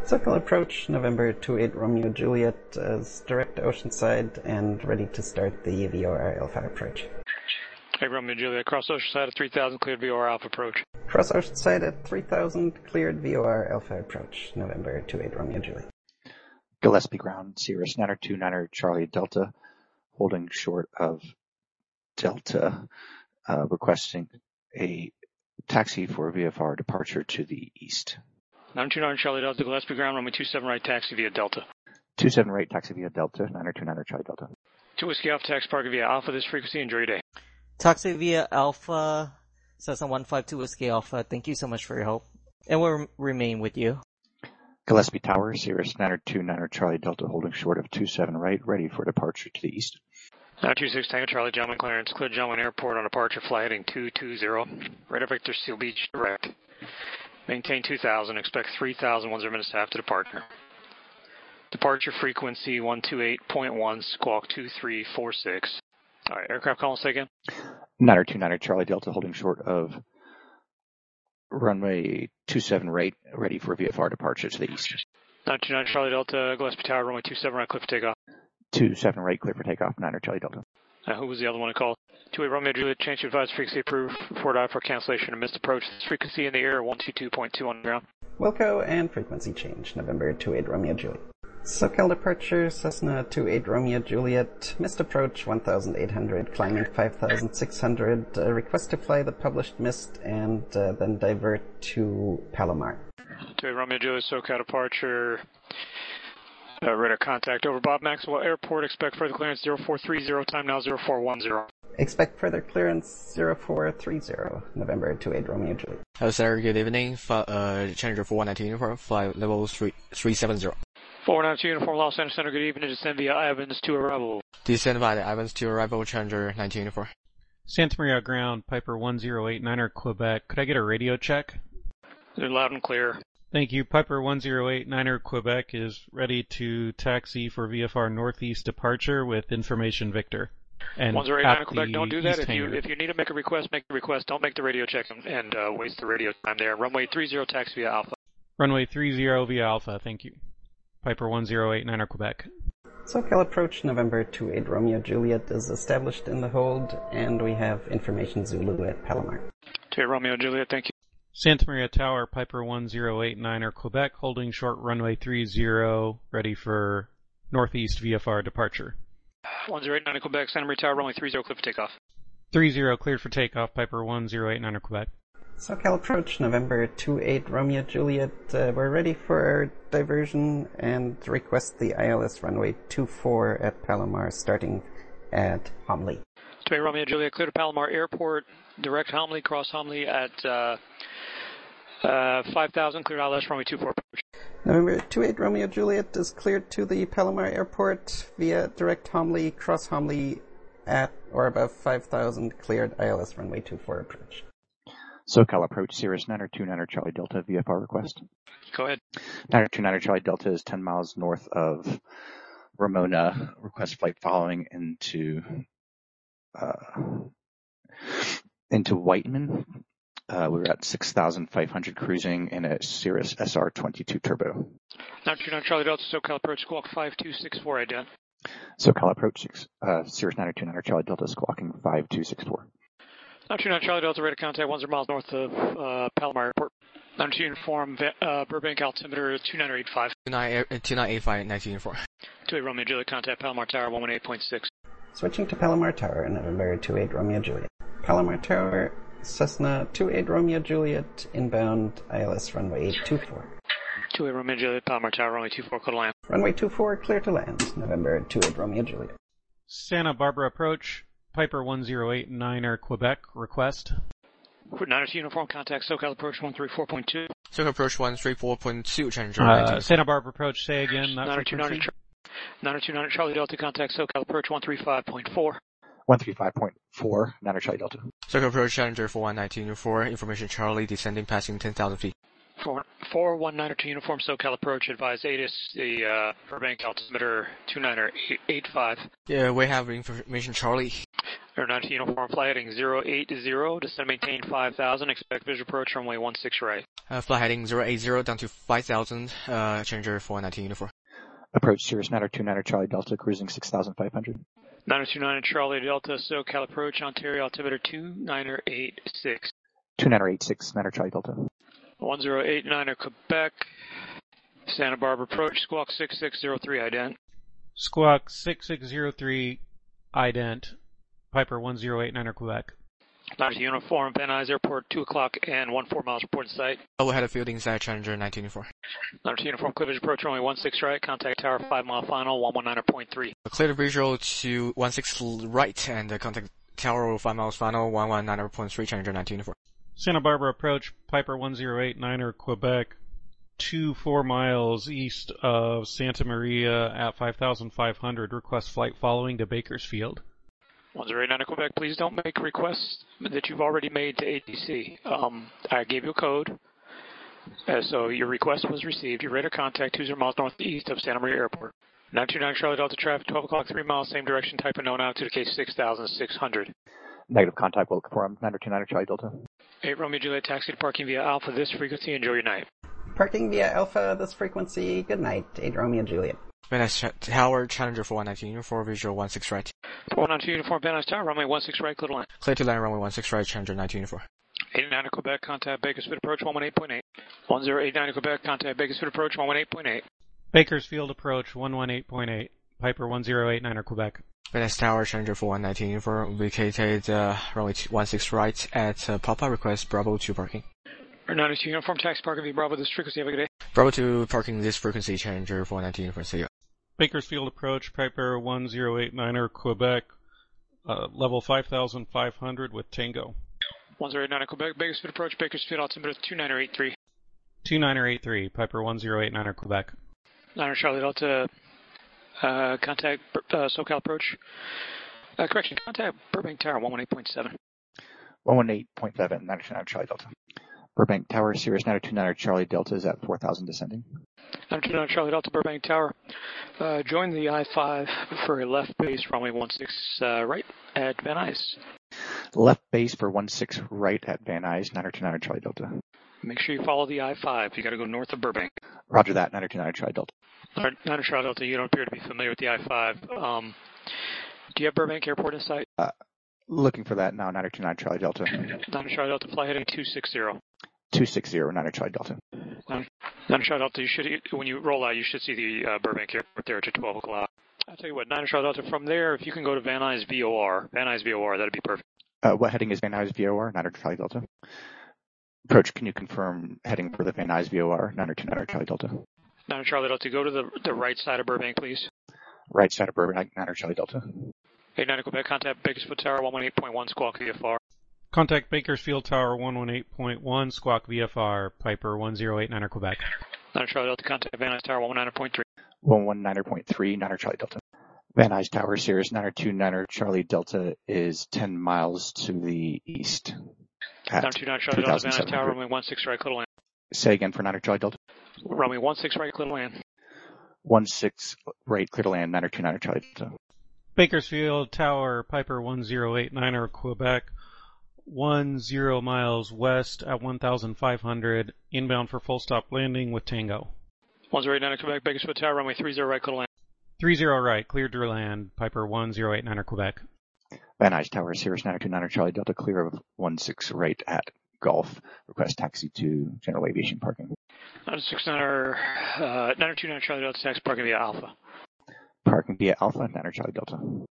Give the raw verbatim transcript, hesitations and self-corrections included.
SoCal approach, November two eight Romeo Juliet, is direct to Oceanside and ready to start the V O R Alpha approach. Hey, Romeo Juliet, cross Oceanside at three thousand, cleared V O R Alpha approach. Cross Oceanside at three thousand, cleared V O R Alpha approach, November two eight Romeo Juliet. Gillespie ground, Sierra Niner two niner Charlie Delta, holding short of Delta, uh, requesting a taxi for V F R departure to the east. niner two niner Charlie Delta, Gillespie ground, runway two seven right, taxi via Delta. two seven right, taxi via Delta, niner two niner Charlie Delta. two Whiskey Alpha, taxi park via Alpha, this frequency, enjoy your day. Taxi via Alpha, Cessna one five two Whiskey Alpha, thank you so much for your help. And we'll remain with you. Gillespie Tower, Sierra Niner two niner Charlie Delta, holding short of two seven right, ready for departure to the east. nine two six Tango Charlie, John Clarence, clear John Wayne Airport on departure, flight heading two two zero. Radar Victor, Seal Beach, direct. Maintain two thousand, expect three thousand, one zero minutes after departure. Departure frequency one two eight point one, squawk two three four six. Alright, aircraft call, say again. niner two niner Charlie Delta, holding short of runway two seven right, ready for V F R departure to the east. nine two nine Charlie Delta, Gillespie Tower, runway two seven right, clear for takeoff. two seven right, clear for takeoff, niner Charlie Delta. Uh, who was the other one I called? two eight Romeo Juliet, change to advise frequency approved. Report I for cancellation and missed approach. This frequency in the air, one two two point two on the ground. Wilco and frequency change, November two eight Romeo Juliet. SoCal departure, Cessna two eight Romeo Juliet, missed approach one thousand eight hundred, climbing five thousand six hundred, uh, request to fly the published mist and uh, then divert to Palomar. two eight Romeo Juliet, SoCal departure. Uh, radar contact over Bob Maxwell Airport. Expect further clearance zero four three zero. Time now zero four one zero. Expect further clearance zero four three zero. November two eight Romeo Juliet. Hello, sir. Good evening. F- uh, Challenger four one nine two uniform, flight level three three seven zero. four one nine two uniform, Los Angeles Center. Good evening. Descend via Evans to arrival. Descend via Evans to arrival, Challenger nineteen uniform. Santa Maria ground, Piper one zero eight niner Quebec. Could I get a radio check? They're loud and clear. Thank you. Piper one zero eight niner Quebec is ready to taxi for V F R Northeast departure with information Victor. And one zero eight niner Quebec, don't do that. East If you hangar. if you need to make a request, make the request. Don't make the radio check and, and uh, waste the radio time there. Runway three zero, taxi via Alpha. Runway three zero via Alpha, thank you. Piper one zero eight niner Quebec. SoCal approach, November two eight Romeo Juliet, is established in the hold, and we have information Zulu at Palomar. two eight Romeo Juliet, thank you. Santa Maria Tower, Piper one zero eight niner Quebec, holding short runway three zero, ready for Northeast V F R departure. one zero eight niner Quebec, Santa Maria Tower, runway three zero, clear for takeoff. three zero cleared for takeoff, Piper one zero eight niner Quebec. SoCal approach, November two eight Romeo Juliet. Uh, we're ready for our diversion and request the I L S runway two four at Palomar, starting at Homley. two eight Romeo Juliet, clear to Palomar Airport, direct Homley, cross Homley at uh, uh, five thousand, clear I L S runway two four approach. November two eight Romeo Juliet is cleared to the Palomar Airport via direct Homley, cross Homley at or above five thousand, cleared I L S runway two four approach. SoCal approach, Sierra Niner two niner Charlie Delta, V F R request. Go ahead. niner two niner Charlie Delta is ten miles north of Ramona. Request flight following into uh, into Whiteman. Uh, we were at six thousand five hundred cruising in a Cirrus S R twenty-two Turbo. nine two nine Charlie Delta, SoCal approach, squawk five two six four, ident. SoCal approach, uh, Cirrus niner two niner Charlie Delta, squawking five two six four. nine two nine Charlie Delta, radar contact one zero miles north of uh, Palomar Airport. nine two uniform, uh, Burbank altimeter two nine eight five. two nine eight five nineteen uniform. two eight Romeo Juliet, contact Palomar Tower one one eight point six. Switching to Palomar Tower, November two eight Romeo Juliet. Palomar Tower, Cessna two eight Romeo Juliet, inbound I L S runway two four. two eight Romeo Juliet, Palomar Tower, runway two four, clear to land. Runway two four, clear to land, November two eight Romeo Juliet. Santa Barbara approach, Piper one zero eight niner Quebec, request. niner two uniform, contact SoCal approach one three four point two. SoCal approach one three four point two, Challenger Uh, nineteen. Santa Barbara approach, say again, that niner two niner frequency. niner two niner Charlie Delta, contact SoCal approach one three five point four. one three five point four, niner Charlie Delta. SoCal approach, Challenger four one nine two uniform, information Charlie, descending passing ten thousand feet. four one niner two uniform, SoCal approach, advise A T I S, the uh, Burbank altimeter two nine eight five. Yeah, we have information Charlie. Air ninety uniform, fly heading zero eight zero, descend maintain five thousand, expect visual approach runway one six right. Uh, fly heading zero eight zero down to five thousand, uh, Challenger four nineteen uniform. Approach Cirrus niner two niner Charlie Delta, cruising six thousand five hundred. niner two niner Charlie Delta, SoCal approach, Ontario altimeter two niner eight six. two niner eight six, niner Charlie Delta. one zero eight niner Quebec, Santa Barbara approach, squawk six six zero three ident. Squawk six six zero three ident, Piper one zero eight niner Quebec. ninety uniform, Van Nuys Airport, two o'clock and one four miles report in sight. Oh, we had a field inside Challenger nineteen uniform. ninety uniform, clear visual approach runway one six right, contact tower five mile final, one one nine point three. Clear the visual to one six right and uh, contact tower five miles final, one one nine point three, Challenger nineteen uniform. Santa Barbara approach, Piper one zero eight niner Quebec, two four miles east of Santa Maria at five thousand five hundred. Request flight following to Bakersfield. one zero eight niner Quebec, please don't make requests that you've already made to A T C. Um, I gave you a code, uh, so your request was received. Your radar contact two zero miles northeast of Santa Maria Airport. nine two nine Charlie Delta traffic, twelve o'clock, three miles, same direction, type of known altitude, case six thousand six hundred. Negative contact will confirm, niner two niner Charlie Delta. eight Romeo Juliet, taxi to parking via Alpha, this frequency, enjoy your night. Parking via Alpha, this frequency, good night, eight Romeo Juliet. Van Nuys Tower, Challenger four nineteen uniform, visual one six right. four nine two uniform, Van Nuys Tower, runway one six right, clear to land. Clear to land runway one six right, Challenger nineteen uniform. eight niner Quebec, contact Bakersfield approach, one one eight point eight. one zero eight niner Quebec, contact Bakersfield approach, one one eight point eight. Bakersfield approach, one one eight point eight, Piper one zero eight niner Quebec. Van Nuys Tower, Challenger four nineteen uniform, vacated uh, runway one six right at uh, Papa, request Bravo to parking. ninety-two uniform, taxi parking via Bravo, this frequency, have a good day. Bravo to parking this frequency, Challenger four nineteen uniform, see you. Bakersfield approach, Piper one zero eight niner Quebec, uh, level five thousand five hundred with Tango. one zero eight niner Quebec, Bakersfield approach, Bakersfield altimeter two niner eight three. two niner eight three, Piper one zero eight niner Quebec. niner Charlie Delta, uh, contact uh, SoCal approach. Uh, correction, contact Burbank Tower, one one eight point seven. one one eight point seven, niner two niner Charlie Delta. Burbank Tower, Cirrus niner two niner Charlie Delta is at four thousand descending. niner two niner Charlie Delta, Burbank Tower. Uh, join the I five for a left base, runway one six uh, right at Van Nuys. Left base for one six right at Van Nuys, niner two niner Charlie Delta. Make sure you follow the I five. You got to go north of Burbank. Roger that, niner two niner Charlie Delta. niner Charlie Delta, you don't appear to be familiar with the I five. Um, do you have Burbank Airport in sight? Uh, looking for that now, niner two niner Charlie Delta. niner Charlie Delta, fly heading two six zero. two six zero, niner Charlie Delta. niner Charlie Delta, you should, when you roll out, you should see the uh, Burbank Airport there at twelve o'clock. I'll tell you what, niner Charlie Delta, from there, if you can go to Van Nuys V O R, Van Nuys V O R, that'd be perfect. Uh, what heading is Van Nuys V O R, niner Charlie Delta? Approach, can you confirm heading for the Van Nuys V O R, niner two niner Charlie Delta? niner Charlie Delta, go to the the right side of Burbank, please. Right side of Burbank, niner Charlie Delta. eight niner Quebec, contact Bakersfield Tower, one one eight point one, squawk V F R. Contact Bakersfield Tower one one eight point one, squawk V F R, Piper one zero eight niner Quebec. niner Charlie Delta, contact Van Nuys Tower, one one nine point three. one one nine point three, niner Charlie Delta. Van Nuys Tower, Cirrus niner two niner Charlie Delta is ten miles to the east. niner two niner Charlie Delta, Van Nuys Tower, runway one six right, clear to land. Say again for niner Charlie Delta. Runway one six right, clear to land. one six right, clear to land, niner two niner Charlie Delta. Bakersfield Tower, Piper one zero eight niner Quebec, one zero miles west at one thousand five hundred, inbound for full stop landing with Tango. one zero eight niner Quebec, Bakersfield Tower, runway three zero right, clear to land. three zero right, cleared to land, Piper one zero eight niner Quebec. Van Nuys Tower, Cirrus niner two niner Charlie Delta, clear of one six right at Golf. Request taxi to general aviation parking. niner six niner, uh, niner two niner Charlie Delta, taxi parking via Alpha. Parking via Alpha, niner Charlie Delta.